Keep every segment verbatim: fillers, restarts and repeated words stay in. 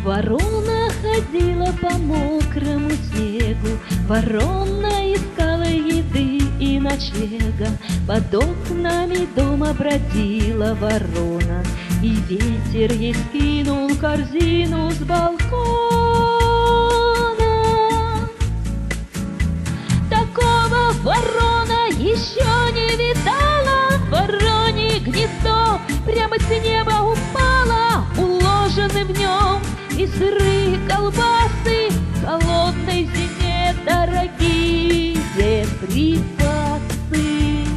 Ворона ходила по мокрому снегу, ворона искала еды и ночлега. Под окнами дома бродила ворона, и ветер ей скинул корзину с балкона. Такого ворона еще не видала, воронье гнездо прямо с неба упало, уложены в нем и сырые колбасы, в холодной зиме дорогие припасы.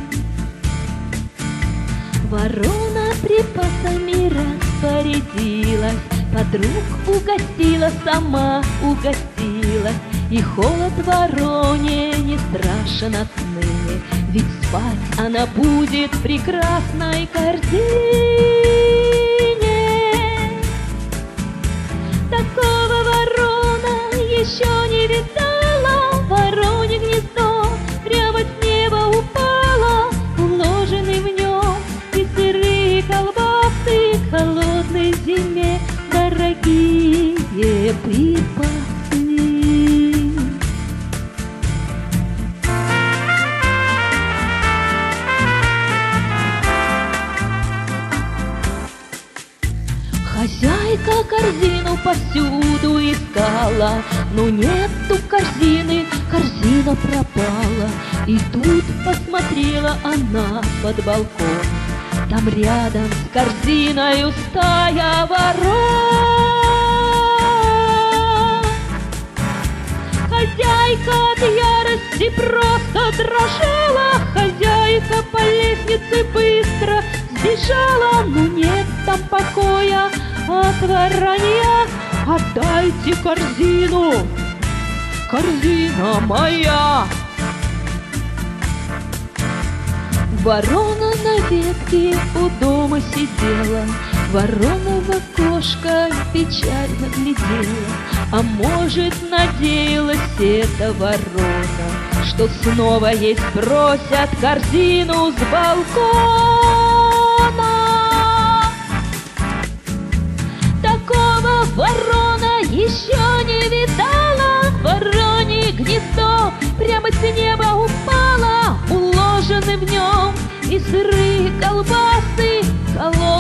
Ворона припасами распорядилась, подруг угостила, сама угостилась, и холод вороне не страшен отныне, ведь спать она будет в прекрасной корзине. Такого ворона еще не видала, воронье гнездо прямо с неба упало, уложены в нем и сырые колбасы, в холодной зиме дорогие припасы. Хозяйка корзину повсюду искала, но нету корзины, корзина пропала. И тут посмотрела она под балкон, там рядом с корзиною стая ворон. Хозяйка от ярости просто дрожала, хозяйка по лестнице быстро сбежала, но нет там покоя от воронья. Отдайте корзину, корзина моя. Ворона на ветке у дома сидела, ворона в окошко печально глядела. А может, надеялась эта ворона, что снова ей сбросят корзину с балкона. Такого ворона еще не видала, воронье гнездо прямо с неба упало, уложены в нем и сырые колбасы, холодные